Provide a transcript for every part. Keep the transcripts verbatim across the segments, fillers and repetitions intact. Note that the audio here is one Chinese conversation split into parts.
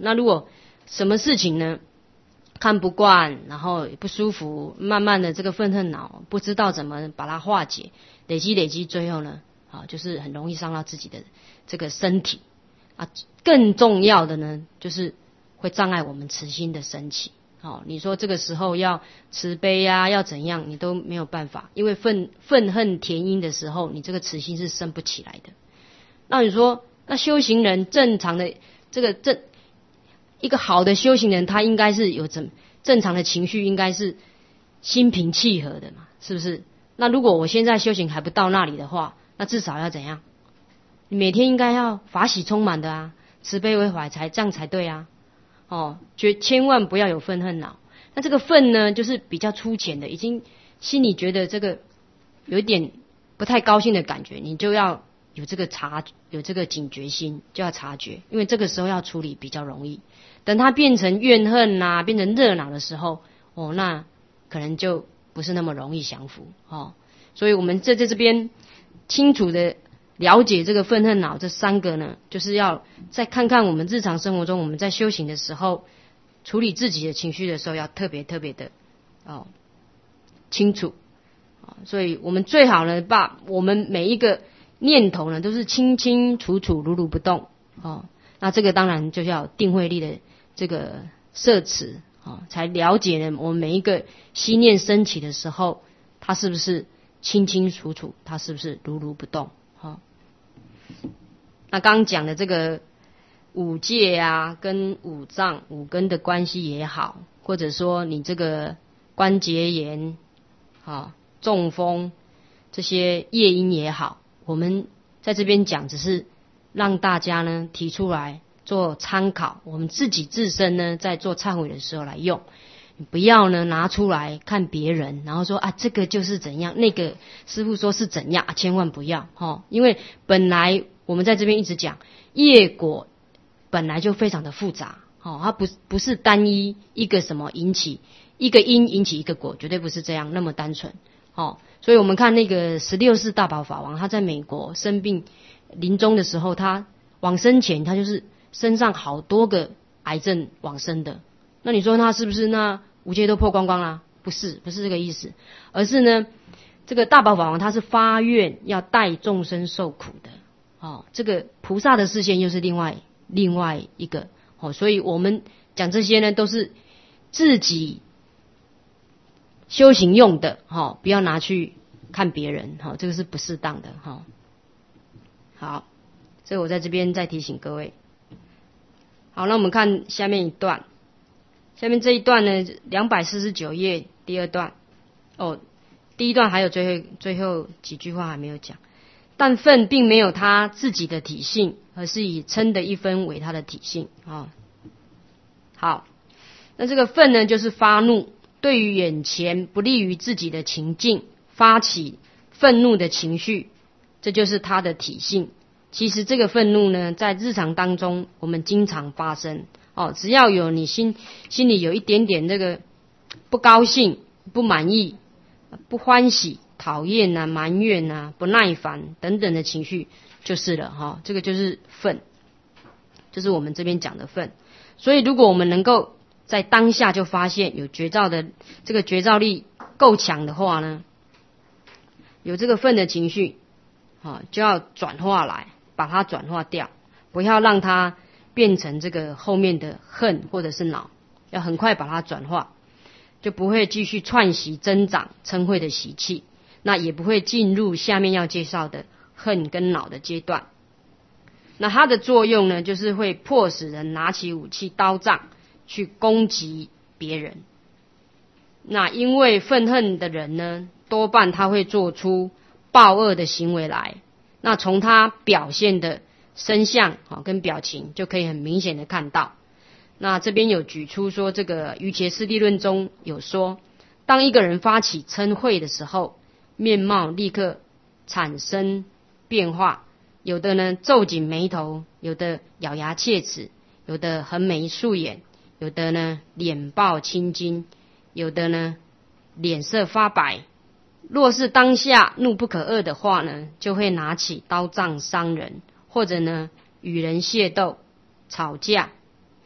那如果什么事情呢看不惯，然后也不舒服，慢慢的这个愤恨恼不知道怎么把它化解，累积累积，最后呢，啊，就是很容易伤到自己的这个身体啊。更重要的呢，就是会障碍我们慈心的升起。好，你说这个时候要慈悲啊，要怎样，你都没有办法，因为愤愤恨填膺的时候，你这个慈心是升不起来的。那你说，那修行人正常的这个正一个好的修行人，他应该是有正正常的情绪，应该是心平气和的嘛，是不是？那如果我现在修行还不到那里的话，那至少要怎样？你每天应该要法喜充满的啊，慈悲为怀才，这样才对啊。哦，绝千万不要有愤恨恼。那这个愤呢，就是比较粗浅的，已经心里觉得这个有一点不太高兴的感觉，你就要有这个察，有这个警觉心，就要察觉，因为这个时候要处理比较容易。等它变成怨恨啊，变成热恼的时候，哦，那可能就不是那么容易降服哦。所以我们在在这边清楚的了解这个愤恨恼这三个呢，就是要再看看我们日常生活中我们在修行的时候，处理自己的情绪的时候，要特别特别的哦清楚啊。所以我们最好呢，把我们每一个念头呢，都是清清楚楚、如如不动哦。那这个当然就要定慧力的这个摄持啊，才了解呢我们每一个心念升起的时候，它是不是清清楚楚，它是不是如如不动。好，那刚刚讲的这个五戒啊，跟五脏五根的关系也好，或者说你这个关节炎、啊中风这些业因也好，我们在这边讲只是让大家呢提出来做参考，我们自己自身呢在做忏悔的时候来用。不要呢拿出来看别人，然后说啊这个就是怎样，那个师父说是怎样，啊、千万不要齁，因为本来我们在这边一直讲业果本来就非常的复杂齁，它不不是单一一个什么引起一个因引起一个果，绝对不是这样那么单纯齁。所以我们看那个十六世大宝法王，他在美国生病临终的时候，他往生前他就是身上好多个癌症往生的。那你说他是不是那五戒都破光光啦？不是，不是这个意思，而是呢，这个大宝法王他是发愿要带众生受苦的，哦，这个菩萨的视线又是另外另外一个，哦，所以我们讲这些呢都是自己修行用的，哦，不要拿去看别人，哦，这个是不适当的，哈、哦。好，所以我在这边再提醒各位。好，那我们看下面一段。下面这一段呢，两百四十九页第二段哦，第一段还有最后最后几句话还没有讲。但愤并没有他自己的体性，而是以嗔的一分为他的体性啊、哦。好，那这个愤呢，就是发怒，对于眼前不利于自己的情境发起愤怒的情绪，这就是他的体性。其实这个愤怒呢，在日常当中我们经常发生。哦，只要有你心心里有一点点这个不高兴、不满意、不欢喜、讨厌啊、埋怨啊、不耐烦等等的情绪，就是了哈、哦。这个就是愤，就是我们这边讲的愤。所以，如果我们能够在当下就发现有觉照的这个觉照力够强的话呢，有这个愤的情绪，啊、哦，就要转化来，把它转化掉，不要让它变成这个后面的恨或者是恼，要很快把它转化，就不会继续串习增长嗔恚的习气，那也不会进入下面要介绍的恨跟恼的阶段。那它的作用呢，就是会迫使人拿起武器刀杖去攻击别人。那因为愤恨的人呢，多半他会做出暴恶的行为来，那从他表现的身相跟表情就可以很明显的看到。那这边有举出说，这个瑜伽师地论中有说，当一个人发起嗔恚的时候，面貌立刻产生变化，有的呢皱紧眉头，有的咬牙切齿，有的横眉竖眼，有的呢脸暴青筋，有的呢脸色发白。若是当下怒不可遏的话呢，就会拿起刀杖伤人，或者呢与人械斗、吵架，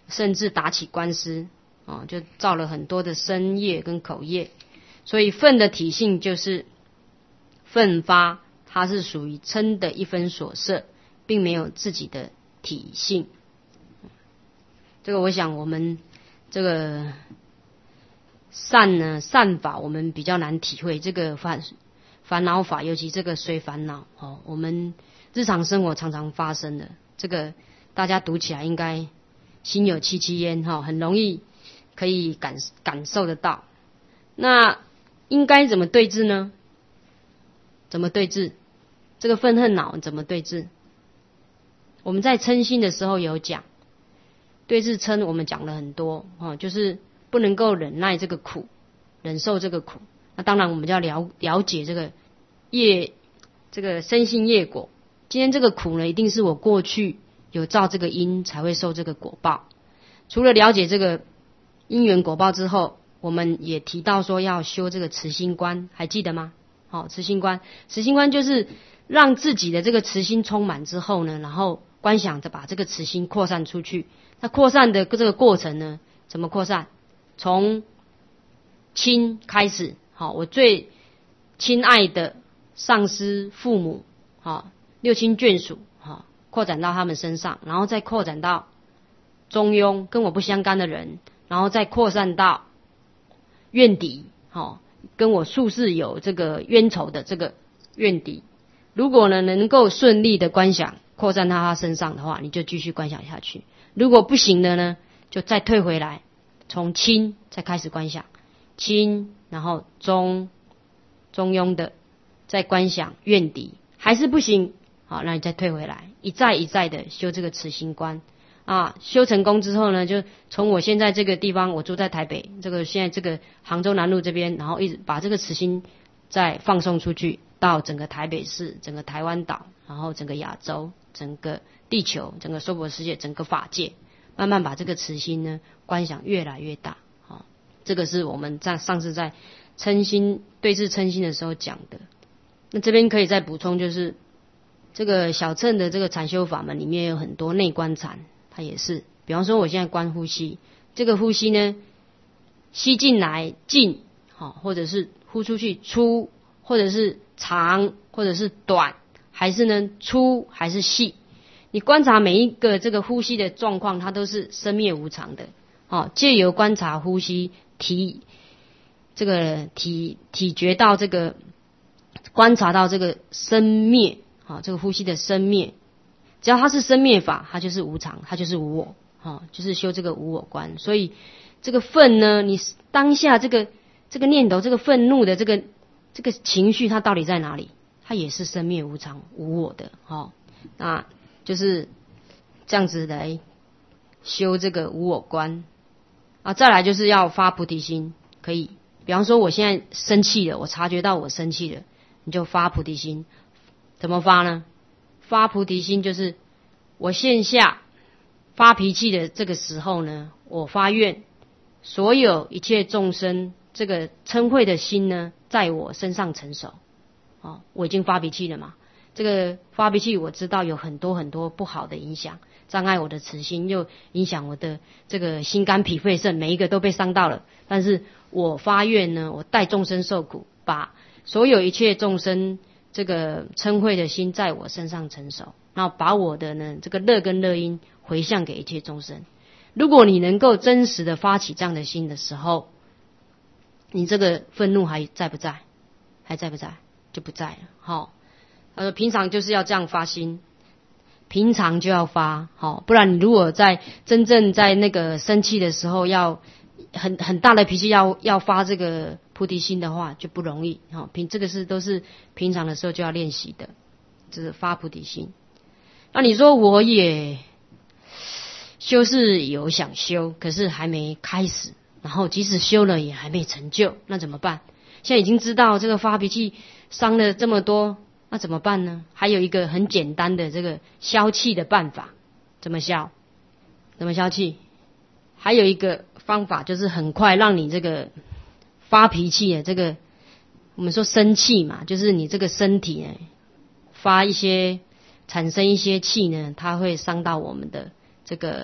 甚至打起官司啊，就造了很多的身业跟口业。所以愤的体性就是愤发，它是属于嗔的一分所摄，并没有自己的体性。这个我想我们这个善呢，善法我们比较难体会，这个烦烦恼法，尤其这个随烦恼哦，我们日常生活常常发生的，这个大家读起来应该心有戚戚焉哈，很容易可以感感受得到。那应该怎么对治呢？怎么对治？这个愤恨恼怎么对治？我们在嗔心的时候有讲，对治嗔我们讲了很多哦，就是不能够忍耐这个苦，忍受这个苦。那当然我们就要了了解这个业，这个身心业果。今天这个苦呢，一定是我过去有造这个因才会受这个果报。除了了解这个因缘果报之后，我们也提到说要修这个慈心观，还记得吗？好、哦，慈心观，慈心观就是让自己的这个慈心充满之后呢，然后观想着把这个慈心扩散出去。那扩散的这个过程呢，怎么扩散？从亲开始，好、哦，我最亲爱的上司、父母，好、哦，六亲眷属，好、哦，扩展到他们身上，然后再扩展到中庸跟我不相干的人，然后再扩散到怨敌，好、哦，跟我宿世有这个冤仇的这个怨敌。如果呢能够顺利的观想扩散到他身上的话，你就继续观想下去。如果不行的呢，就再退回来，从亲再开始观想，亲，然后中中庸的再观想怨敌，还是不行，好，那你再退回来，一再一再的修这个慈心观啊。修成功之后呢，就从我现在这个地方，我住在台北，这个现在这个杭州南路这边，然后一直把这个慈心再放送出去，到整个台北市、整个台湾岛，然后整个亚洲、整个地球、整个娑婆世界、整个法界，慢慢把这个慈心呢观想越来越大。好，这个是我们在上次在嗔心对治嗔心的时候讲的。那这边可以再补充，就是这个小乘的这个禅修法门里面有很多内观禅，它也是，比方说我现在观呼吸，这个呼吸呢，吸进来进，好，或者是呼出去出，或者是长，或者是短，还是呢粗还是细，你观察每一个这个呼吸的状况，它都是生灭无常的。哦，借由观察呼吸，体这个体体觉到这个观察到这个生灭，啊、哦，这个呼吸的生灭，只要它是生灭法，它就是无常，它就是无我，哦，就是修这个无我观。所以这个愤呢，你当下这个这个念头，这个愤怒的这个这个情绪，它到底在哪里？它也是生灭无常无我的，哦，那就是这样子来修这个无我观啊。再来就是要发菩提心，可以，比方说我现在生气了，我察觉到我生气了，你就发菩提心。怎么发呢？发菩提心就是我现下发脾气的这个时候呢，我发愿，所有一切众生这个嗔恚的心呢，在我身上成熟。哦，我已经发脾气了嘛，这个发脾气我知道有很多很多不好的影响，障碍我的慈心，又影响我的这个心肝脾肺肾，每一个都被伤到了。但是我发愿呢，我代众生受苦，把所有一切众生这个嗔恚的心在我身上成熟，然后把我的呢这个乐跟乐因回向给一切众生。如果你能够真实的发起这样的心的时候，你这个愤怒还在不在？还在不在？就不在了。好、哦，他说平常就是要这样发心，平常就要发，好、哦，不然你如果在真正在那个生气的时候要很很大的脾气要要发这个菩提心的话，就不容易。好、哦，平这个是都是平常的时候就要练习的，就是发菩提心。那你说我也修是有想修，可是还没开始，然后即使修了也还没成就，那怎么办？现在已经知道这个发脾气伤了这么多，那怎么办呢？还有一个很简单的这个消气的办法，怎么消？怎么消气？还有一个方法就是很快让你这个发脾气的这个，我们说生气嘛，就是你这个身体呢发一些产生一些气呢，它会伤到我们的这个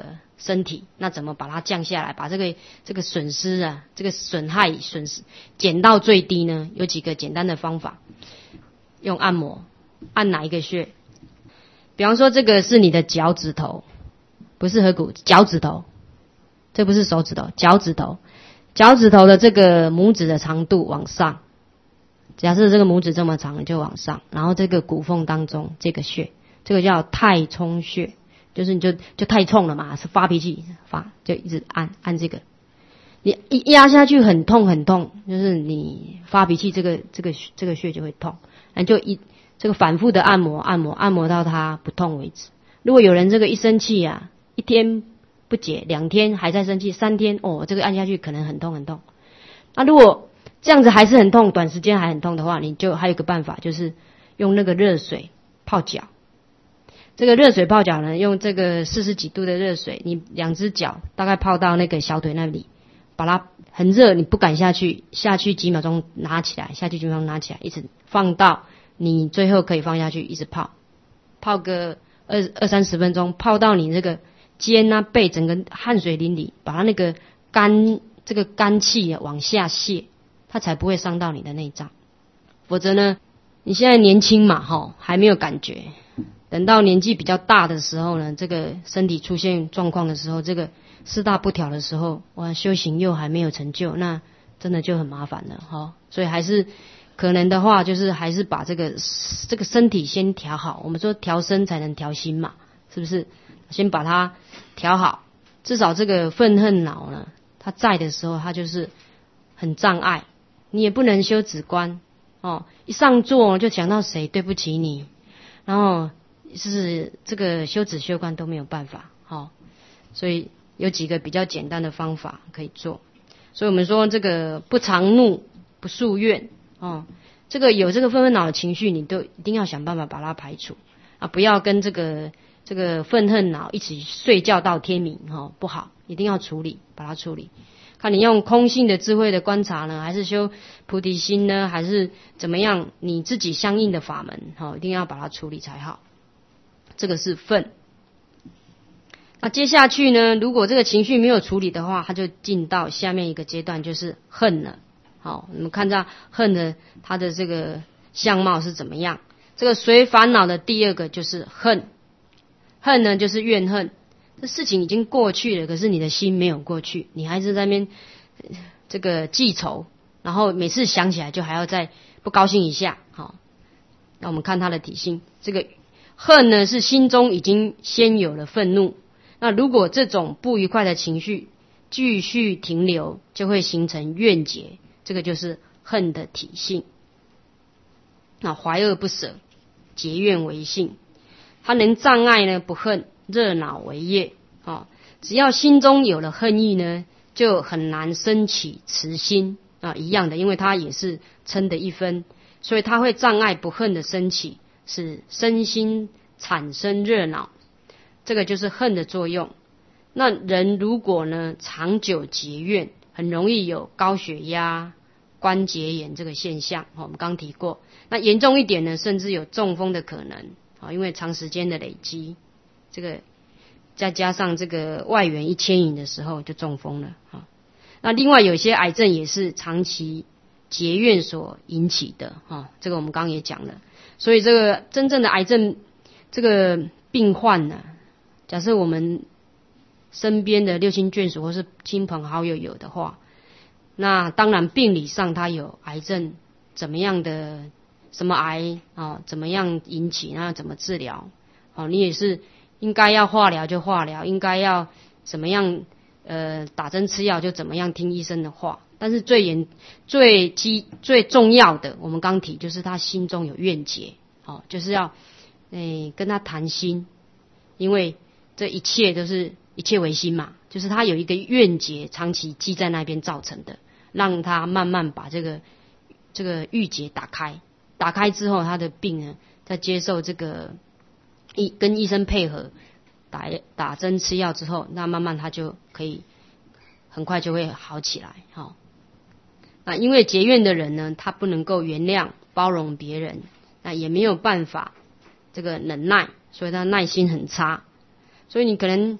身体，那怎么把它降下来，把这个这个损失啊，这个损害损失减到最低呢？有几个简单的方法，用按摩，按哪一个穴？比方说这个是你的脚趾头，不是合谷，脚趾头，这不是手指头，脚趾头，脚趾头的这个拇指的长度往上，假设这个拇指这么长就往上，然后这个骨缝当中这个穴，这个叫太冲穴，就是你就就太冲了嘛，是发脾气发，就一直按按这个，你一压下去很痛很痛，就是你发脾气这个这个这个穴就会痛，那就一这个反复的按摩按摩按摩到它不痛为止。如果有人这个一生气啊，一天不解，两天还在生气，三天哦，这个按下去可能很痛很痛。那如果这样子还是很痛，短时间还很痛的话，你就还有一个办法，就是用那个热水泡脚。这个热水泡脚呢，用这个四十几度的热水，你两只脚大概泡到那个小腿那里，把它很热，你不敢下去，下去几秒钟拿起来，下去几秒钟拿起来，一直放到你最后可以放下去，一直泡，泡个二二三十分钟，泡到你这个肩啊背整个汗水淋漓，把它那个肝这个肝气往下泄，它才不会伤到你的内脏。否则呢，你现在年轻嘛，齁，还没有感觉。等到年纪比较大的时候呢，这个身体出现状况的时候，这个四大不调的时候，哇，修行又还没有成就，那真的就很麻烦了哈。所以还是可能的话，就是还是把这个这个身体先调好。我们说调身才能调心嘛，是不是？先把它调好，至少这个愤恨恼呢，它在的时候，它就是很障碍。你也不能修止观哦，一上座就想到谁对不起你，然后是这个修止修观都没有办法，哦，所以有几个比较简单的方法可以做。所以我们说这个不常怒不诉怨哦，这个有这个愤恨恼的情绪，你都一定要想办法把它排除啊，不要跟这个这个愤恨恼一起睡觉到天明哦，不好，一定要处理，把它处理。看你用空性的智慧的观察呢，还是修菩提心呢，还是怎么样？你自己相应的法门，哦，一定要把它处理才好。这个是愤。那接下去呢，如果这个情绪没有处理的话，它就进到下面一个阶段，就是恨了。好，我们看到恨的它的这个相貌是怎么样？这个随烦恼的第二个就是恨，恨呢就是怨恨。这事情已经过去了，可是你的心没有过去，你还是在那边这个记仇，然后每次想起来就还要再不高兴一下。好，那我们看他的体性，这个恨呢是心中已经先有了愤怒，那如果这种不愉快的情绪继续停留，就会形成怨结，这个就是恨的体性。那怀恶不舍，结怨为性，它能障碍呢不恨，热恼为业。哦，只要心中有了恨意呢，就很难升起慈心啊，一样的，因为它也是嗔的一分，所以它会障碍不恨的升起，使身心产生热恼，这个就是恨的作用。那人如果呢长久结怨，很容易有高血压、关节炎这个现象，哦，我们刚提过。那严重一点呢，甚至有中风的可能，哦，因为长时间的累积，这个再加上这个外缘一牵引的时候就中风了。哦，那另外有些癌症也是长期结怨所引起的，哦，这个我们刚刚也讲了。所以这个真正的癌症这个病患呢，假设我们身边的六亲眷属或是亲朋好友有的话，那当然病理上他有癌症，怎么样的什么癌啊，怎么样引起，那怎么治疗，哦，你也是应该要化疗就化疗，应该要怎么样呃打针吃药就怎么样听医生的话。但是最严最基最重要的，我们刚提就是他心中有怨结，哦，就是要诶、欸、跟他谈心，因为这一切都是一切为心嘛，就是他有一个怨结长期积在那边造成的，让他慢慢把这个这个郁结打开，打开之后他的病呢，在接受这个医跟医生配合打打针吃药之后，那慢慢他就可以很快就会好起来。好，哦，那因为结怨的人呢，他不能够原谅包容别人，那也没有办法这个忍耐，所以他耐心很差。所以你可能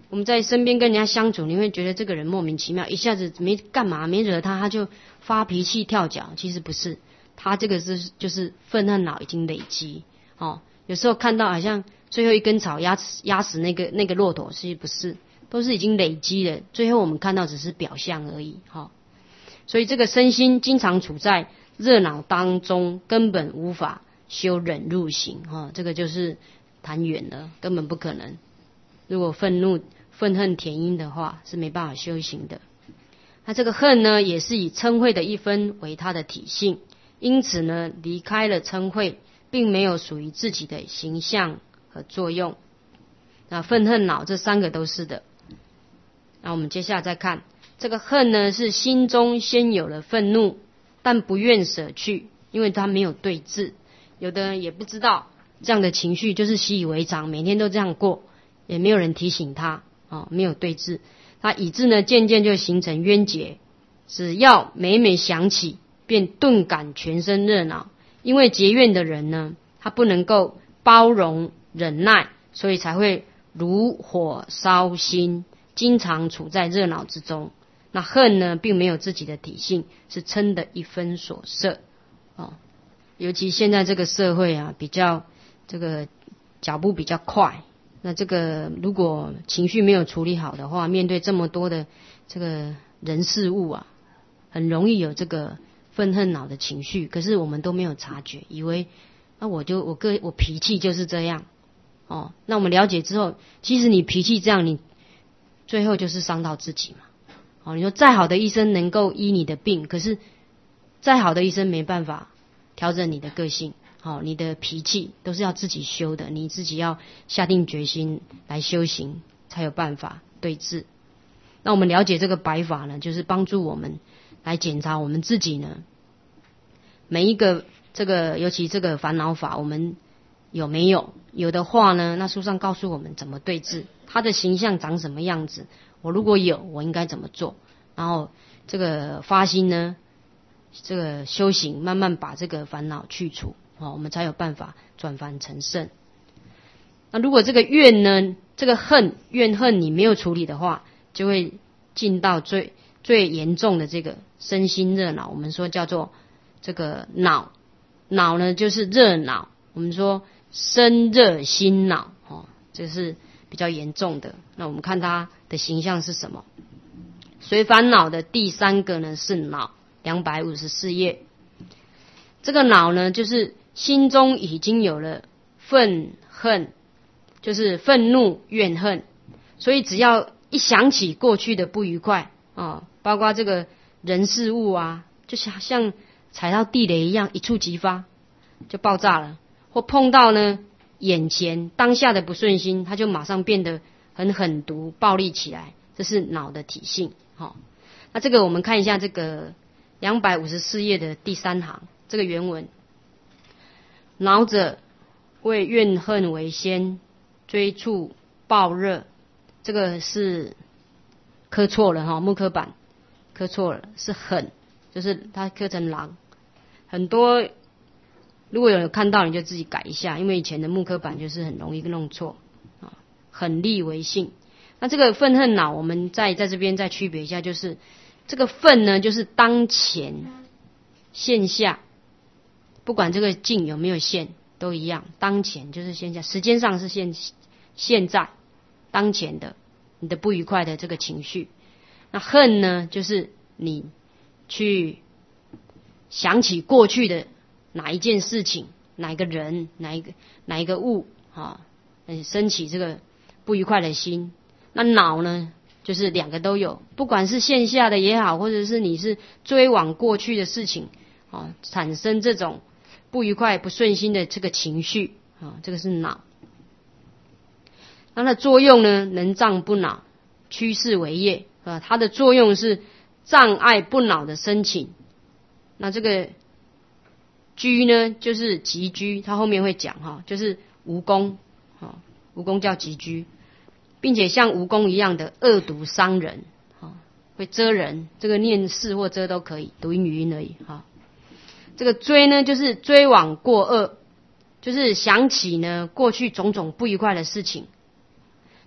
我们在身边跟人家相处，你会觉得这个人莫名其妙，一下子没干嘛没惹他，他就发脾气跳脚。其实不是，他这个是就是愤恨脑已经累积哦。有时候看到好像最后一根草压死压死那个那个骆驼，其实不是，都是已经累积了。最后我们看到只是表象而已哈、哦。所以这个身心经常处在热恼当中，根本无法修忍入行哈、哦。这个就是谈远了，根本不可能。如果愤怒愤恨填因的话，是没办法修行的。那这个恨呢，也是以嗔恚的一分为它的体性，因此呢，离开了嗔恚，并没有属于自己的形象和作用。那愤恨恼这三个都是的。那我们接下来再看这个恨呢，是心中先有了愤怒，但不愿舍去，因为他没有对治。有的人也不知道这样的情绪就是习以为常，每天都这样过，也没有人提醒他哦，没有对治，他以致呢渐渐就形成冤结。只要每每想起，便顿感全身热恼。因为结怨的人呢，他不能够包容忍耐，所以才会如火烧心，经常处在热恼之中。那恨呢，并没有自己的体性，是嗔的一分所摄哦。尤其现在这个社会啊，比较这个脚步比较快。那这个如果情绪没有处理好的话，面对这么多的这个人事物啊，很容易有这个愤恨恼的情绪。可是我们都没有察觉，以为那、啊、我就我个我脾气就是这样哦。那我们了解之后，其实你脾气这样，你最后就是伤到自己嘛。哦，你说再好的医生能够医你的病，可是再好的医生没办法调整你的个性。好、哦，你的脾气都是要自己修的，你自己要下定决心来修行，才有办法对治。那我们了解这个白法呢，就是帮助我们来检查我们自己呢，每一个这个，尤其这个烦恼法，我们有没有？有的话呢，那书上告诉我们怎么对治，它的形象长什么样子。我如果有，我应该怎么做？然后这个发心呢，这个修行，慢慢把这个烦恼去除。哦，我们才有办法转凡成圣。那如果这个怨呢，这个恨怨恨你没有处理的话，就会进到最最严重的这个身心热恼。我们说叫做这个恼，恼呢就是热恼。我们说身热心恼，哦，这是比较严重的。那我们看它的形象是什么？随烦恼的第三个呢是恼，两百五十四页。这个恼呢，就是心中已经有了愤恨，就是愤怒怨恨，所以只要一想起过去的不愉快啊、哦，包括这个人事物啊，就像像踩到地雷一样，一触即发，就爆炸了。或碰到呢眼前当下的不顺心，它就马上变得很狠毒暴力起来，这是恼的体性。好、哦，那这个我们看一下这个两百五十四页的第三行，这个原文。恼者为怨恨为先，追促暴热，这个是刻错了哈，木刻版刻错了，是狠，就是它刻成狼。很多如果有人看到，你就自己改一下，因为以前的木刻版就是很容易弄错啊。狠戾为性，那这个愤恨恼，我们再在这边再区别一下，就是这个愤呢，就是当前现下。不管这个境有没有现都一样，当前就是现在，时间上是现现在当前的你的不愉快的这个情绪。那恨呢，就是你去想起过去的哪一件事情，哪一个人，哪一个哪一个物啊，升起这个不愉快的心。那恼呢，就是两个都有，不管是现下的也好，或者是你是追往过去的事情啊，产生这种不愉快不顺心的这个情绪啊，这个是恼。那它的作用呢，能障不恼，趋势为业啊，它的作用是障碍不恼的申请。那这个居呢，就是急居，它后面会讲哈，就是蜈蚣啊，蜈蚣叫急居，并且像蜈蚣一样的恶毒伤人啊，会蛰人，这个念是或蛰都可以，读音语音而已哈。这个追呢，就是追往过恶，就是想起呢过去种种不愉快的事情。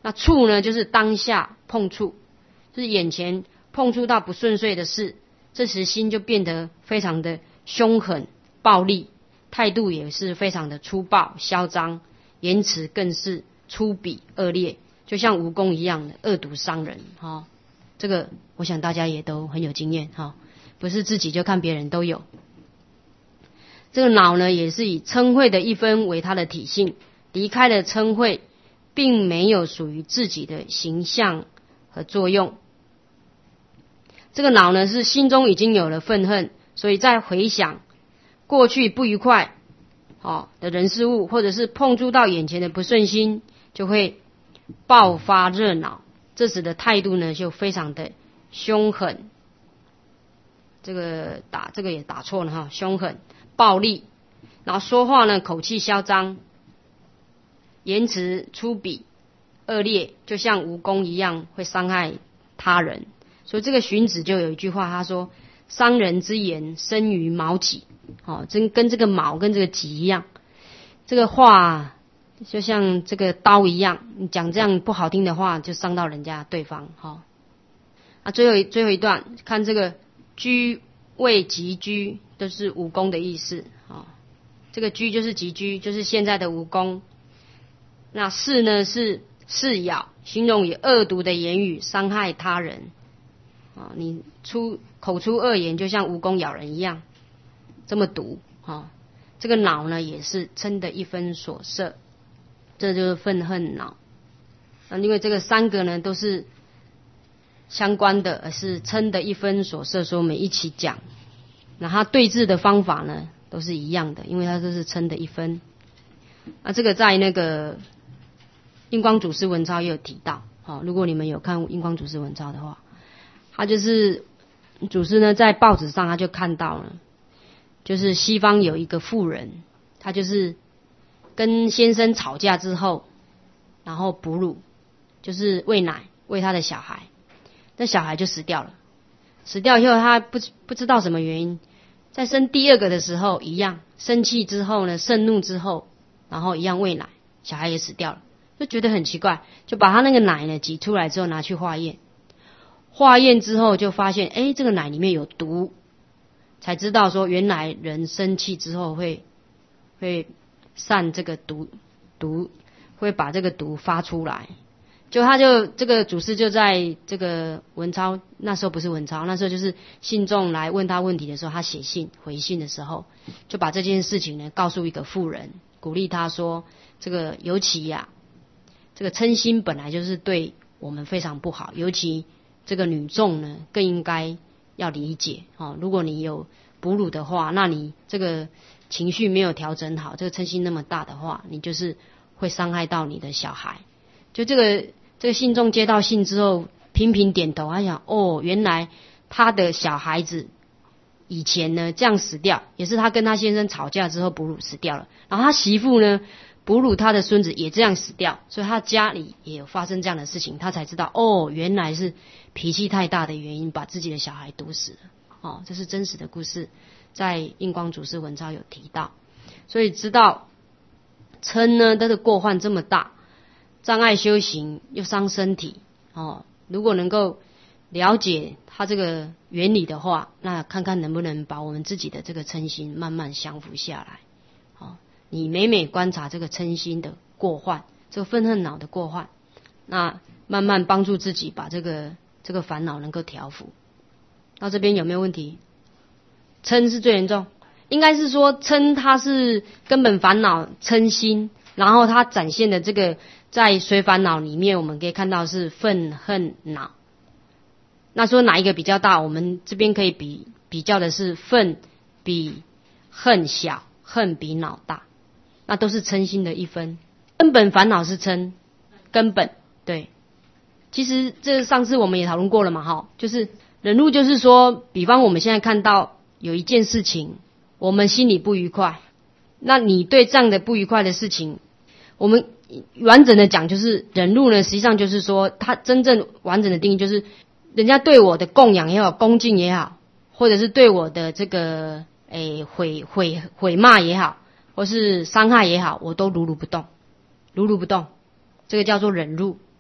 那触呢，就是当下碰触，就是眼前碰触到不顺遂的事，这时心就变得非常的凶狠暴力，态度也是非常的粗暴嚣张，言辞更是粗鄙恶劣，就像蜈蚣一样的恶毒伤人。哦，这个我想大家也都很有经验，哦，不是自己就看别人都有。这个脑呢，也是以嗔恚的一分为它的体性，离开了嗔恚，并没有属于自己的形象和作用。这个脑呢，是心中已经有了愤恨，所以在回想过去不愉快哦的人事物，或者是碰触到眼前的不顺心，就会爆发热恼，这时的态度呢就非常的凶狠。这个打这个也打错了哈，凶狠暴力，然后说话呢口气嚣张，言辞粗鄙恶劣，就像蜈蚣一样会伤害他人。所以这个荀子就有一句话，他说伤人之言生于矛己，哦，真跟这个矛跟这个己一样，这个话就像这个刀一样，你讲这样不好听的话就伤到人家对方。哦，啊，最后最后一段看这个居位极居，都是蜈蚣的意思。哦，这个居就是极居，就是现在的蜈蚣。那噬呢是噬咬，形容以恶毒的言语伤害他人。啊，你出口出恶言，就像蜈蚣咬人一样，这么毒。啊，这个恼呢，也是嗔的一分所摄，这就是愤恨恼。啊，因为这个三个呢都是相关的，而是嗔的一分所摄，所以我们一起讲。那它对治的方法呢，都是一样的，因为它都是嗔的一分。啊，这个在那个印光祖师文钞也有提到。哦，如果你们有看印光祖师文钞的话，他就是祖师呢在报纸上他就看到了，就是西方有一个妇人，她就是跟先生吵架之后，然后哺乳，就是喂奶喂她的小孩，那小孩就死掉了。死掉以后，她不不知道什么原因，在生第二个的时候一样生气之后呢，盛怒之后，然后一样喂奶，小孩也死掉了，就觉得很奇怪，就把他那个奶呢挤出来之后拿去化验。化验之后就发现，哎，这个奶里面有毒，才知道说原来人生气之后会会散这个毒毒，会把这个毒发出来。就他就这个祖师就在这个文钞，那时候不是文钞，那时候就是信众来问他问题的时候，他写信回信的时候，就把这件事情呢告诉一个妇人，鼓励他说，这个尤其呀、啊，这个嗔心本来就是对我们非常不好，尤其这个女众呢，更应该要理解哦。如果你有哺乳的话，那你这个情绪没有调整好，这个嗔心那么大的话，你就是会伤害到你的小孩。就这个这个信众接到信之后，频频点头，他想哦，原来他的小孩子以前呢这样死掉，也是他跟他先生吵架之后哺乳死掉了。然后他媳妇呢，哺乳他的孙子也这样死掉，所以他家里也有发生这样的事情，他才知道哦，原来是脾气太大的原因把自己的小孩毒死了。哦，这是真实的故事，在印光祖师文钞有提到。所以知道嗔呢，它的过患这么大，障碍修行又伤身体。哦，如果能够了解它这个原理的话，那看看能不能把我们自己的这个嗔心慢慢降服下来。哦，你每每观察这个嗔心的过患，这个愤恨恼的过患，那慢慢帮助自己把这个这个烦恼能够调伏。到这边有没有问题？嗔是最严重，应该是说嗔它是根本烦恼嗔心，然后它展现的这个在随烦恼里面，我们可以看到是愤恨恼。那说哪一个比较大？我们这边可以比比较的是愤比恨小，恨比恼大，那都是嗔心的一分。根本烦恼是嗔，根本对。其实这上次我们也讨论过了嘛，哈，就是忍辱，就是说，比方我们现在看到有一件事情，我们心里不愉快，那你对这样的不愉快的事情，我们完整的讲就是忍辱呢，实际上就是说，它真正完整的定义就是，人家对我的供养也好，恭敬也好，或者是对我的这个诶毁毁毁骂也好，或是伤害也好，我都如如不动，如如不动，这个叫做忍辱。